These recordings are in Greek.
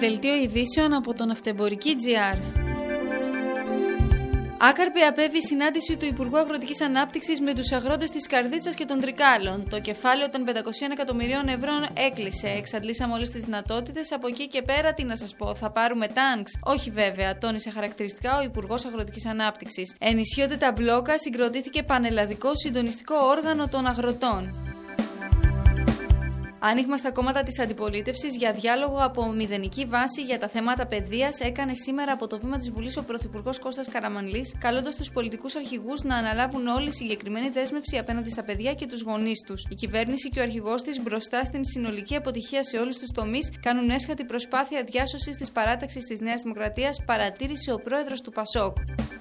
Δελτίο ειδήσεων από το Ναυτεμπορική.gr. Άκαρπη απέβη η συνάντηση του Υπουργού Αγροτικής Ανάπτυξης με τους αγρότες της Καρδίτσας και των Τρικάλων. Το κεφάλαιο των 500 εκατομμυρίων ευρώ έκλεισε. Εξαντλήσαμε όλες τις δυνατότητες. Από εκεί και πέρα, τι να σας πω, θα πάρουμε τάγκς? Όχι βέβαια, τόνισε χαρακτηριστικά ο Υπουργός Αγροτικής Ανάπτυξης. Ενισχύονται τα μπλόκα, συγκροτήθηκε πανελλαδικό συντονιστικό όργανο των αγροτών. Άνοιγμα στα κόμματα της αντιπολίτευσης για διάλογο από μηδενική βάση για τα θέματα παιδείας έκανε σήμερα από το βήμα της Βουλής ο Πρωθυπουργός Κώστας Καραμανλής, καλώντας τους πολιτικούς αρχηγούς να αναλάβουν όλη συγκεκριμένη δέσμευση απέναντι στα παιδιά και τους γονείς τους. Η κυβέρνηση και ο αρχηγός της, μπροστά στην συνολική αποτυχία σε όλους τους τομείς, κάνουν έσχατη προσπάθεια διάσωσης της παράταξης της Νέας Δημοκρατίας, παρατήρησε ο πρόεδρος του ΠΑΣΟΚ.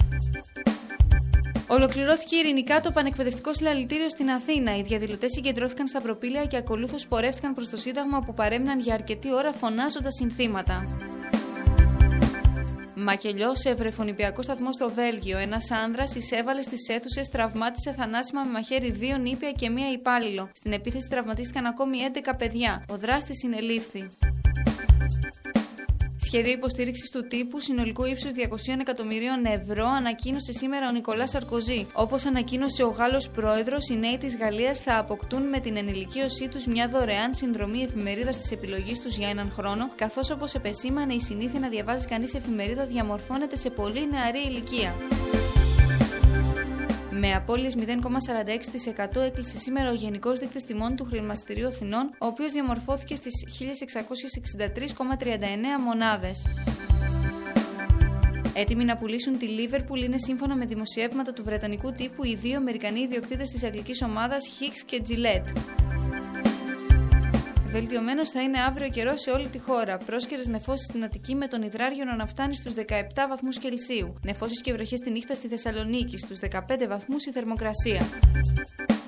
Ολοκληρώθηκε ειρηνικά το πανεκπαιδευτικό συλλαλητήριο στην Αθήνα. Οι διαδηλωτές συγκεντρώθηκαν στα προπήλαια και ακολούθως πορεύτηκαν προς το Σύνταγμα, όπου παρέμειναν για αρκετή ώρα φωνάζοντας συνθήματα. Μακελιό σε βρεφονιπιακό σταθμό στο Βέλγιο. Ένας άνδρας εισέβαλε στις αίθουσες, τραυμάτισε θανάσιμα με μαχαίρι 2 νήπια και 1 υπάλληλο. Στην επίθεση τραυματίστηκαν ακόμη 11 παιδιά. Ο δράστης συνελήφθη. Σχέδιο υποστήριξης του τύπου συνολικού ύψους 200 εκατομμυρίων ευρώ ανακοίνωσε σήμερα ο Νικολάς Σαρκοζή. Όπως ανακοίνωσε ο Γάλλος πρόεδρος, οι νέοι της Γαλλίας θα αποκτούν με την ενηλικίωσή τους μια δωρεάν συνδρομή εφημερίδας της επιλογής τους για 1 χρόνο, καθώς, όπως επεσήμανε, η συνήθεια να διαβάζει κανείς εφημερίδα διαμορφώνεται σε πολύ νεαρή ηλικία. Με απώλειες 0,46% έκλεισε σήμερα ο Γενικός Δείκτης Τιμών του Χρηματιστηρίου Αθηνών, ο οποίος διαμορφώθηκε στις 1663,39 μονάδες. Έτοιμοι να πουλήσουν τη Liverpool είναι, σύμφωνα με δημοσιεύματα του βρετανικού τύπου, οι 2 Αμερικανοί ιδιοκτήτες της αγγλικής ομάδας Hicks και Gillette. Βελτιωμένος θα είναι αύριο καιρός σε όλη τη χώρα. Πρόσκαιρες νεφώσεις στην Αττική με τον υδράργυρο να φτάνει στους 17 βαθμούς Κελσίου. Νεφώσεις και βροχές τη νύχτα στη Θεσσαλονίκη, στους 15 βαθμούς η θερμοκρασία.